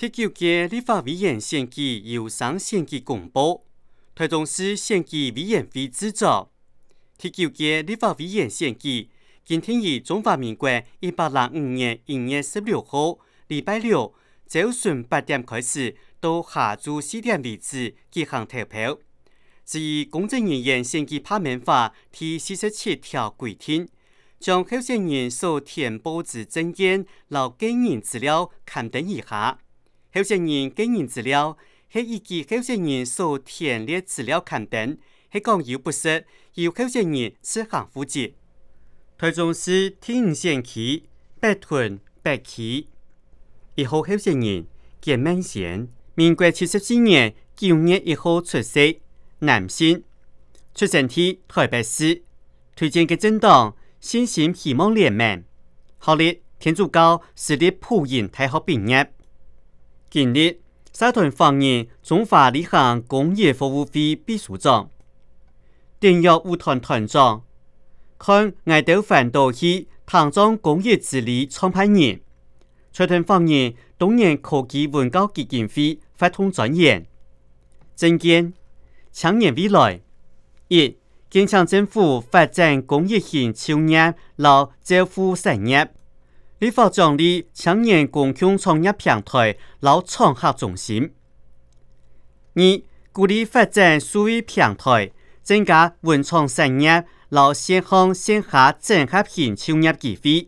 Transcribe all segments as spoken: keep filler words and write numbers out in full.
第九届立法委员选举由上选举公布，台中市选举委员会制作。第九届立法委员选举今天于中华民国一百零五年一月十六号礼拜六早上八点开始，到下晝四點為止進行投票。至於公職人員選舉罷免法第四十七條規定，將候選人所填報之證件和個人資料刊登以下。候選人個人資料係依據候選人所填列資料刊登，係講有不實，由候選人自行負責。台中市第五選區北屯北區一號候選人簡曼賢，民國七十四年九月一號出世，男性，出生於台北市，推薦嘅政黨新興希望聯盟，學歷天主教私立輔仁大學畢業。今日社團訪問中華理行工業服務會秘書長，電約舞團團長，看愛豆反導去唐莊工業治理創辦人，社團訪問東年科技文教基金會發通專員。政見青年未來一，堅強政府發展工業型產業和造福產業。立法獎勵青年共享創業平台和創客中心。二、鼓勵發展數位平台，增加文創產業和線上線下整合型創業機會。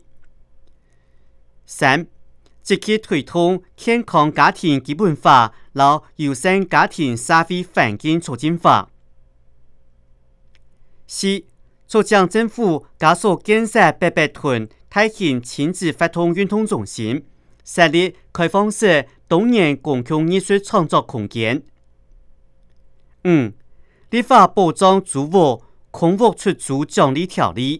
三、積極推動健康家庭基本法和友善家庭社會環境促進法。四、促將政府加速建設北北屯大型親子活動運動中心，設立開放式多元公共藝術創作空間。五、立法保障租屋空屋出租獎勵條例。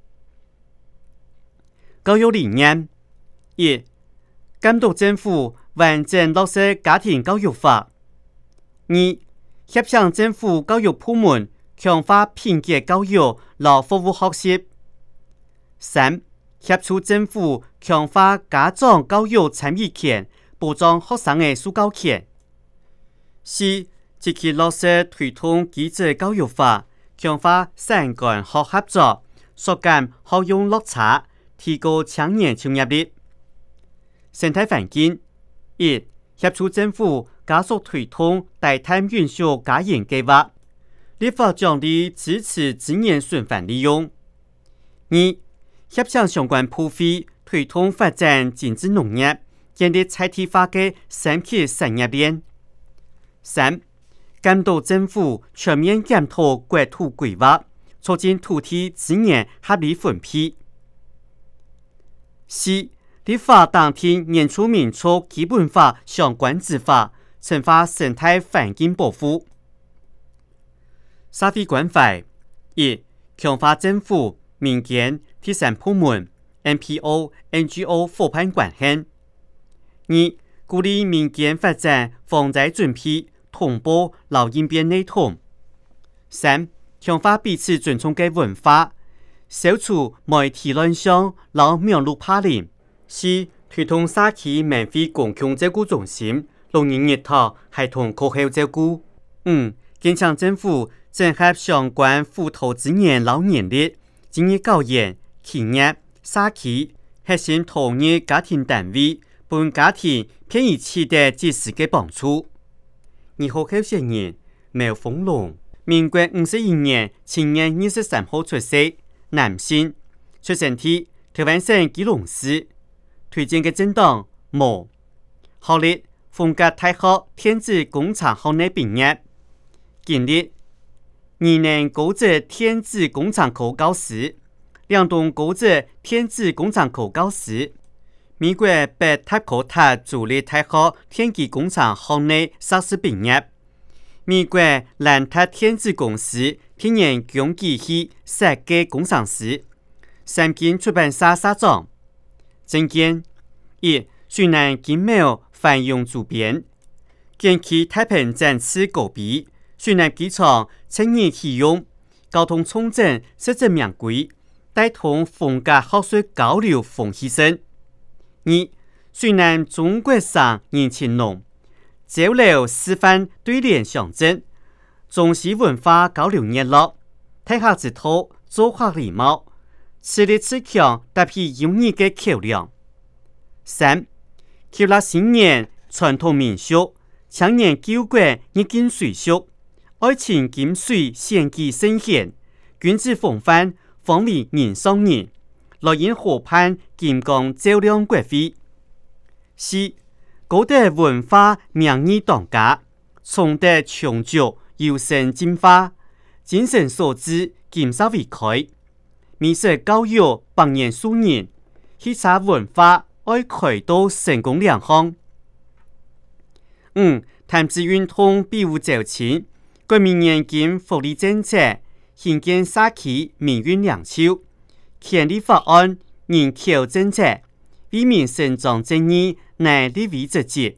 教育理念一、監督政府完整落實家庭教育法。二、協商政府教育部門強化品格教育和服務學習。三、協助政府強化家長教育參與權，保障學生的受教權。四、積極落實推動基礎教育法，強化產官學合作，縮減學用落差，提高青年創業力。生態環境一、協助政府加速推動大碳運輸加鹽計劃，立法獎勵支持資源循環利用。二、協商相關部會推動發展精緻農業，建立在地化嘅生態產業鏈。三、監督政府全面檢討國土規劃，促進土地資源合理分配。四、立法當天原住民族基本法相關之法，深化生態環境保護。社會關懷一、強化政府、民間、第三部門、N P O、N G O 夥伴關係。二、鼓勵民間發展防災準備、同步和應變系統。三、強化彼此尊重嘅文化，消除媒體亂象、和網絡霸凌。四、推動社區免費公共照顧中心、老人院頭系統課後照顧。五、堅強政府整合相關輔導資源和人力，進入教研、企業、社區、核心投入家庭單位，本家庭便於取得及時嘅幫助。二號候選人苗豐龍，民國五十一年七月二十三號出世，男性，出生於台灣省基隆市，推薦嘅政黨無，學歷逢甲大學電子工程學內畢業，經歷二年高職電子工程科教師，兩棟高職電子工程科教師，美國北塔科塔州立大學電機工程學內碩士畢業，美國蘭塔電子公司天然工機器設計工程師，三間出版社社長。政見一、水南經貿繁榮主編，近期太平展翅高比，水南機場青年啟用，交通重整實證名歸，帶動逢甲學術交流風氣盛。二、 虽然中國省人情濃，酒樓示範對聯象徵，中西文化交流熱絡，睇下之套做法禮貌，此力此強搭起有意嘅橋梁。三，求納新年傳統民俗，強年救國日經水俗，愛情金水獻祭聖賢，君子風範方為人上人，來因河畔金光照亮國徽。四，高德文化名義當家，崇德長久有聲進化，精神所致金沙為開，美食教育百年數年，喜茶文化愛開到成功兩項。五，談資運通比武招親，國民年金福利政策，興建社區民運兩手，權利法案人口政策，為民伸張正義乃立為職責。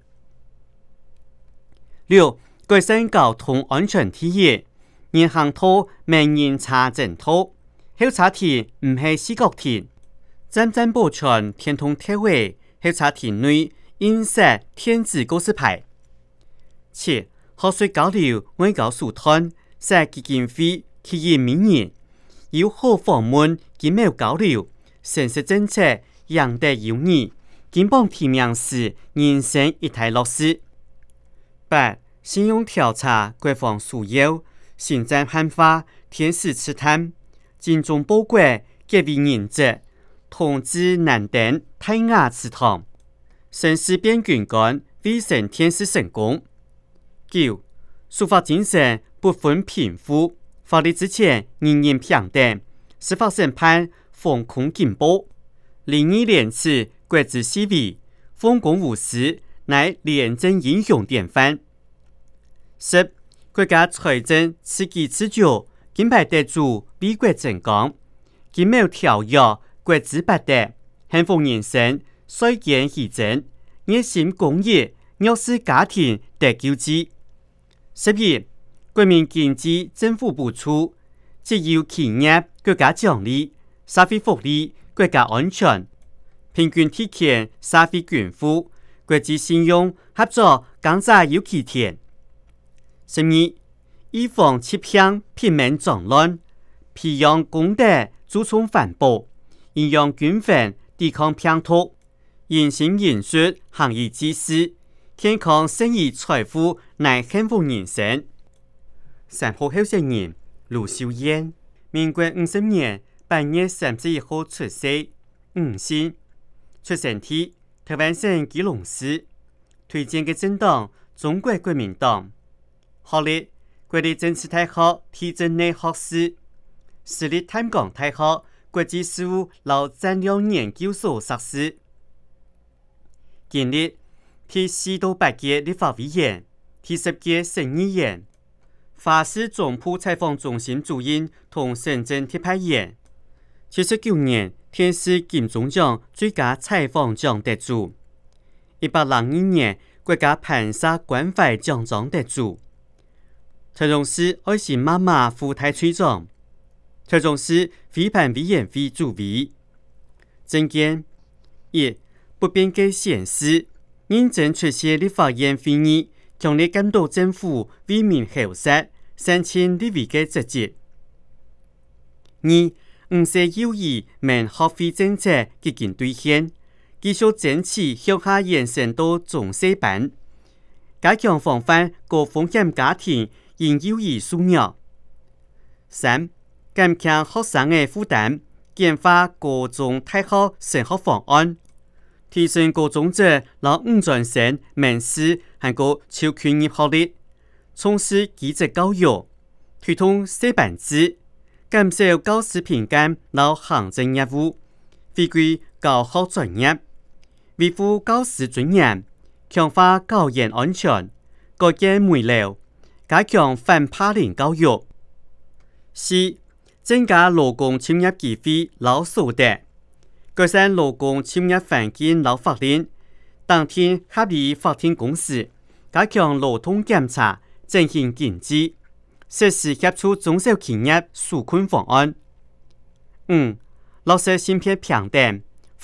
六，改善交通安全體驗，人行道明人查證道，候車亭唔係四角亭，漸漸保存天通鐵位，候車亭內印刷電子告示牌。七，學術交流外交書攤，設基金會吸引名人，友好訪問經貿交流，城市政策贏得有義，金榜題名時人生一體落實。八，信用調查國防需要，行政漢化天使刺探，精忠報國結為人質，統治難登太雅祠堂，城市變軍官為成天使成功。九，書法精神不分貧富，法律之前人人平等，司法審判奉公進步，禮義廉恥國之視為，奉公無私乃廉政英雄典範。十，國家財政刺激持久，金牌得主為國爭光，經貿條約國之百德，幸福人生衰減而增，熱心公益弱勢家庭得救濟。十一，國民經濟政府補助，藉由企業國家獎勵，社會福利國家安全，平均體現社會均富，國際信用合作更加有起點。十二，預防疾病牝民狀亂，培養公德注重環保，營養均衡抵抗病毒，言行言說行義濟世，健康生意財富乃幸福人生。三號候選人盧秀燕，民國五十年八月三十一號出世，吳姓，出生地台灣省基隆市，推薦嘅政黨中國國民黨，學歷國立政治大學地政類學士，私立淡江大學國際事務及戰略研究所碩士，經歷第四到八屆立法委員，第十屆省議員，華視總部採訪中心主任同省政特派員。七十九年電視金鐘獎最佳採訪獎得主。一八零二年國家盤沙關懷獎狀得主。台中市愛心媽媽副台區長。台中市非辦委員會主委。政見一，不變嘅縣市，認真出席立法院會議，強烈監督政府為民後實，申請立委嘅職責。二，五四有意免學費政策接近兌現，繼續爭取向下延伸到中小班，加強防範高風險家庭因有意輸入。三，減輕學生嘅負擔，簡化高中大學升學方案，提升高中者和五專生面試和個超權業學歷，從事技職教育，推動小班制。減少教師評鑑和行政業務，回歸教學專業，維護教師尊嚴，強化教研安全，改革媒流，加強反霸凌教育。四、增加勞工就業機會和所得，改善勞工就業環境和法令，當天合理法定工時，加強勞動檢查，振興經濟。實施協助中小企業紓困方案。五、落實性別平等，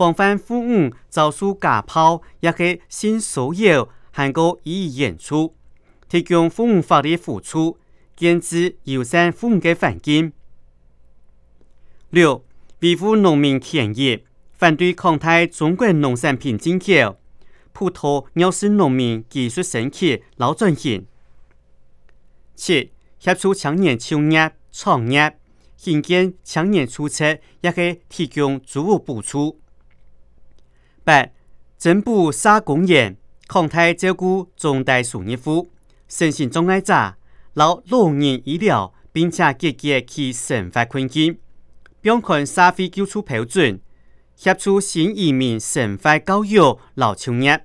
防范父母遭受家暴，也是性騷擾，韓國予以演出，提供父母法律輔助，建置友善父母嘅環境。六、維護農民權益，反對擴大中國農產品進口，普陀藐視農民技術升級、勞轉型。七、協助青年就業、創業，興建青年出車，也是提供租屋補助。八、增補社工員，擴大照顧重大收入戶、身心障礙者、老老人醫療，並且解決其生活困境，並看社會救助標準，協助新移民生活教育、勞就業。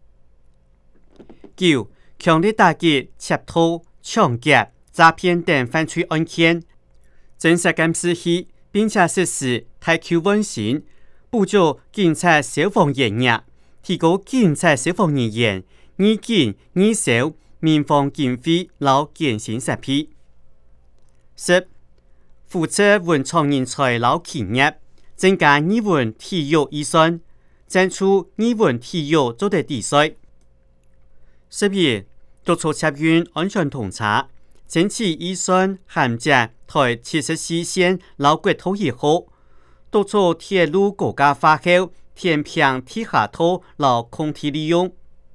九、強力打擊竊盜、搶劫、詐騙等犯罪案件，正式監視器，並且實施大扣運行，補助警察消防員業，提高警察消防人員義警義消民防經費和健身設備。十、扶持文創人才和企業，增加語文體育預算，爭取語文體育做得比賽。十二、督促捷運安全通查，爭取預算銜接台七十四線和國土以後，督促鐵路國家化後填平地下道和空地利用。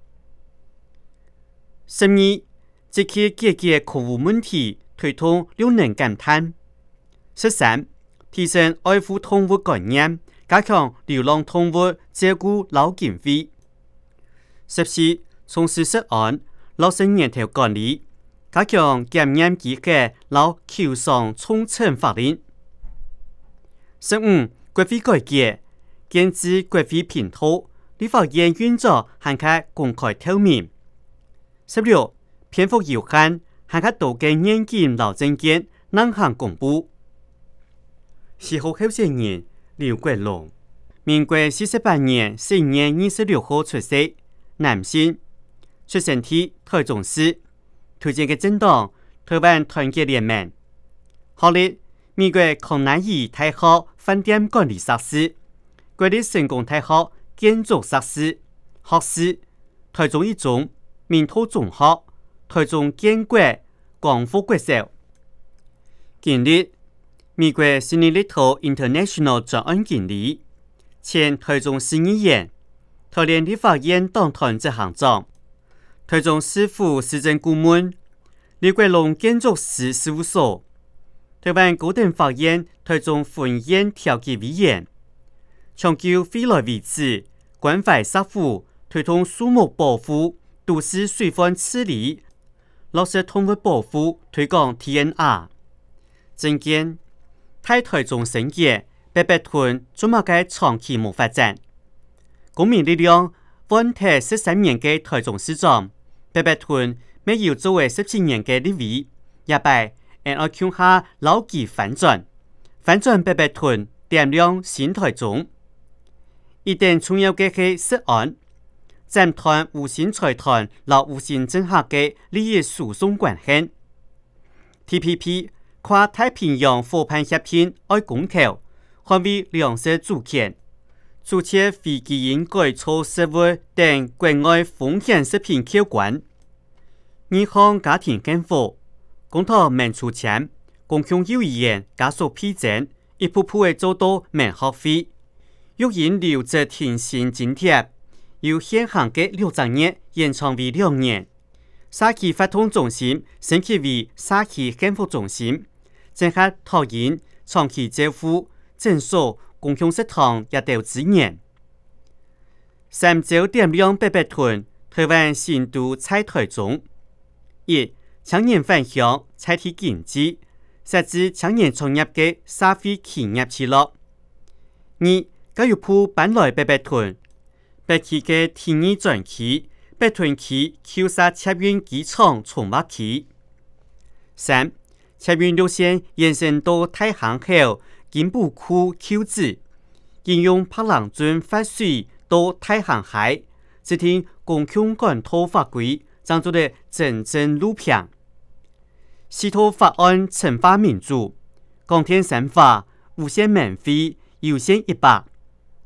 十二、積極解決客戶問題，推動綠能減碳。十三、提升愛護動物觀念，加強流浪動物照顧和經費。十四、從事涉案落實源頭管理，加強檢驗稽核和求償重懲法令。十五、國會改革，建置國會頻道，立法院運作更加公開透明。十六、篇幅有限，更加多嘅年金和證件難行公布。四號候選人劉國龍，民國四十八年十一月二十六號出世，男性，出生地台中市，推薦嘅政黨台灣團結聯盟。學歷美國康乃爾大學飯店管理碩士，國立成功大學建築碩士，學士，台中一中、明道中學、台中建國、光復國小。經歷美國新力力圖 International 專案經理，前台中市議員，台聯立法院黨團執行長，台中市府市政顧問，劉國龍建築師事務所，台灣高等法院台中分院調解委員，長久飛來遺址關懷社會，推動樹木保護、都市水患治理，落實動物保護，推廣 T N R。政見太台中升級，白白屯做乜嘅長期冇發展？公民力量換提十三年嘅台中市長，白白屯沒有作為十七年嘅立委，一擺 N R Q 下老記反轉，反轉白白屯點亮新台中。一定重要嘅係涉案，斬斷無形財團和無形政客嘅利益輸送關係。T P P 跨太平洋夥伴協定愛公投，捍衛糧食主權，阻截非基因改造食物等國外風險食品扣關。二項家庭幸福，公投免出錢，公共幼兒園加速批准，一步步嘅做到免學費。育嬰留職停薪津貼，由現行嘅六個月延長為兩年。社區發通中心升級為社區幸福中心。整合托嬰、長期照護、診所、公共食堂也都支援。三周點亮白白屯，台灣新都在台中。一、青年返鄉，採提經濟，設置青年創業嘅社會企業之路。二、教育部搬來白白屯，北區嘅第二專區，白屯區扣殺捷運機場重劃區。三、捷運路線延伸到太行口、金埔區口子，應用柏浪圳發水到太行海，制定公共管道法規，爭做的真正路平。四套法案強化民主，港鐵三法無限免費，有限一百。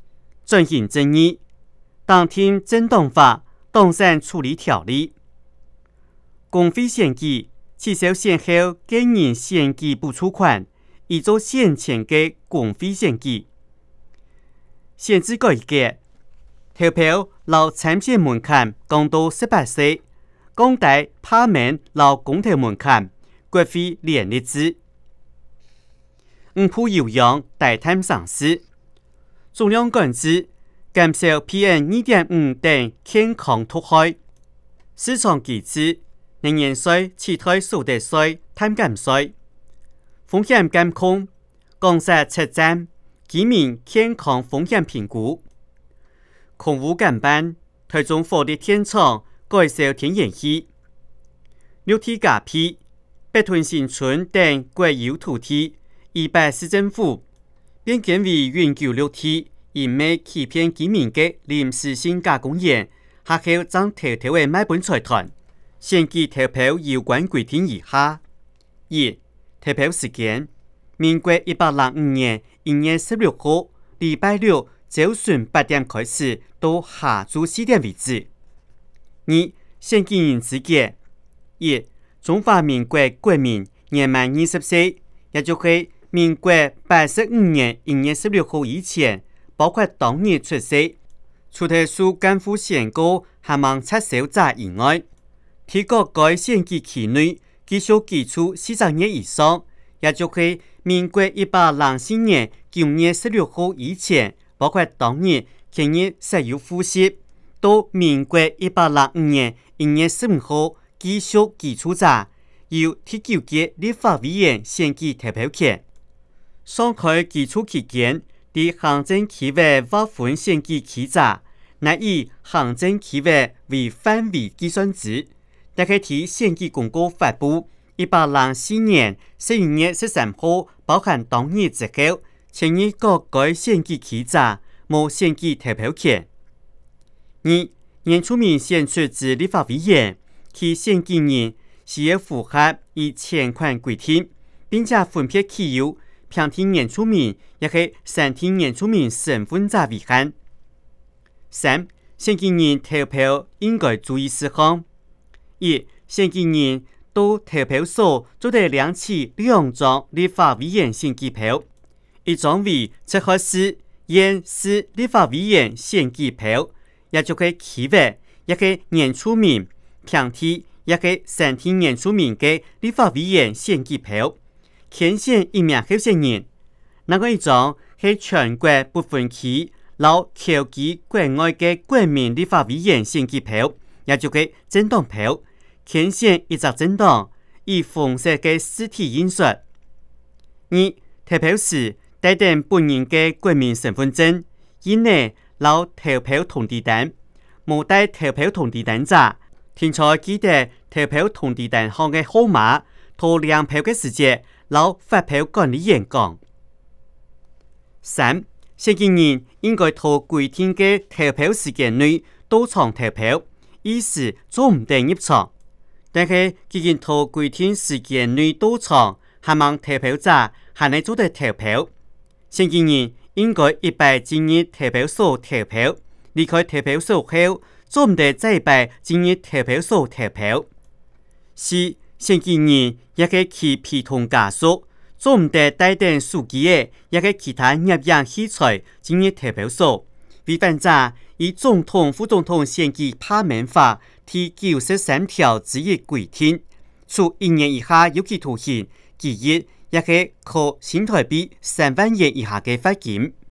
进行争议，当天正当法当审处理条例。公费选举至少先后给人选举补助款，以做先前的公费选举。选制改革，投票老参选门槛降到十八岁，降低罢免老公投门槛，国会连立制。五铺有氧大贪上市，中央管制减少 P M 二点五 等健康毒害，市场机制能源税、气体所得税、碳减税，风险监控降设测站，居民健康风险评估。空污减半，台中火力电厂改售天然气。六地加批，北屯新村等国有土地，依北市政府变更为永久绿地，因为欺骗居民的临时性加工业，下後將偷偷的買本財團。選舉投票有關規定以下：一、投票時間，民國一百零五年一月十六號，禮拜六早上八點開始，到下晝四點為止。二、選舉人資格：一、中華民國國民年滿二十歲，也就係民國八十五年一月十六號以前，包括當日出世，除特殊干護宣告下望撤銷者以外，提高該選舉期內繼續基礎四十年以上，也就係民國一百零四年九月十六號以前，包括當日前日實有復習，到民國一百零五年一月十五號繼續基礎者，由第九屆立法委員選舉投票權。上開基礎期間，的行政區域劃分選舉區者，乃以行政區域為範圍計算值。大概提選舉公告發布一百零四年十一月十三號，包含當日之後，前日各該選舉區者無選舉投票權。二、原住民選出之立法委員，其選舉人需要符合以前款規定，並且分別具有平地原住民也係山地原住民身份者為限。三、選舉人投票應該注意事項：一、選舉人到投票所做得領取兩張立法委員選舉票，一張為七號市縣市立法委員選舉票，也就係區域也係原住民平地也係山地原住民嘅立法委員選舉票，牽選一名候選人。另外一張係全國不分區老僑居國外嘅國民立法委員選舉票，也就係政黨票，牽選一隻政黨以紅色嘅實體印刷。二、投票時帶定本人嘅國民身份證，以內老投票通知單，無帶投票通知單者，聽在記得投票通知單上嘅號碼，到量票嘅時節，老發票管理員講。三、選舉人應該在規定嘅投票時間內到場投票，以示做唔定入場。但係既然在規定時間內到場，下望投票者還能做得投票。選舉人應該一擺進入投票所投票，離開投票所後，做唔得再擺進入投票所投票。四、選舉人也可以其陪同家屬，做唔得帶定手機嘅，也可以其他攝影器材進入投票所。違反者以總統、副總統選舉罷免法第九十三條之一規定，處一年以下有期徒刑，其一也可以扣新台幣三萬元以下嘅罰金。